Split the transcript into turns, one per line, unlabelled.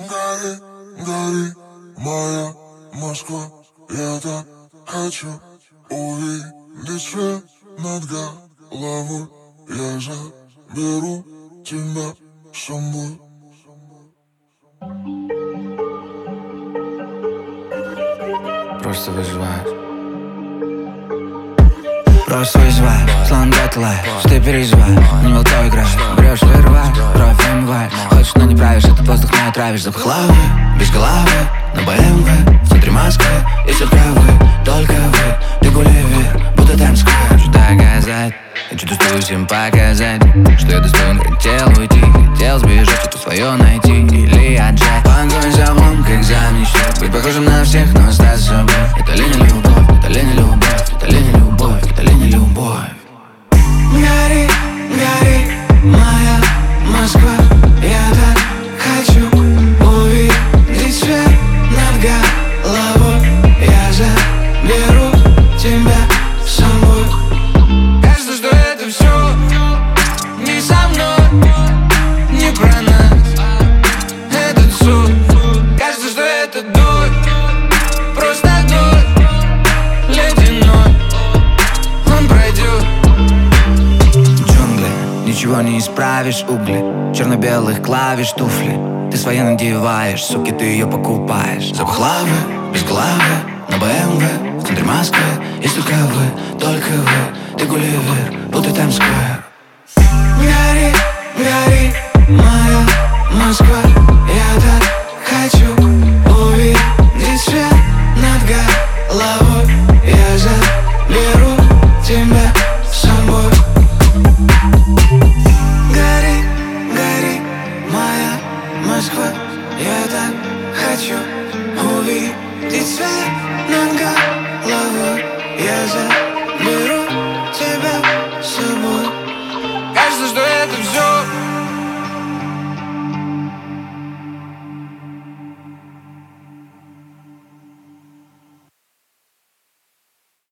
Гори, гори, моя Москва. Я так хочу увидеть свет над головой. Я заберу тебя с собой.
Просто выживаешь. Просто вызываешь, словно Deadlight. Ты переживаешь, не во то играешь. Врешь, вырываешь, кровь вымываешь. Хочешь, но не правишь, этот воздух не отравишь. Запах лавы, без головы, на БМВ. В центре Москвы, и только вы. Ты Гулливер, будто Таймс-сквер. Хочу доказать, хочу достую всем показать, что я достоин, хотел уйти, хотел сбежать, что-то свое найти или отжать. Погонь за мной, как за мечтой. Быть похожим на всех, но остаться собой. Это ли не любовь, это ли не любовь, это ли не любовь, это ли не любовь. Гори, гори, моя Москва. Я так хочу увидеть свет над головой. Я заберу тебя с собой. Кажется, что это все не со мной, не про нас. Этот суд, кажется, что это дождь, просто дождь ледяной. Он пройдет. Джунгли, ничего не исправишь, угли черно-белых клавиш, туфли. Ты свои надеваешь, суки, ты ее покупаешь. Запах лавы, без головы, на БМВ. В центре Москвы, есть только вы. Ты Гулливер, будто Таймс-сквер. Гори, гори, моя Москва. Я так хочу увидеть свет над головой. Я заберу тебя с собой. Гори, гори, моя Москва. Я так хочу увидеть свет над головой.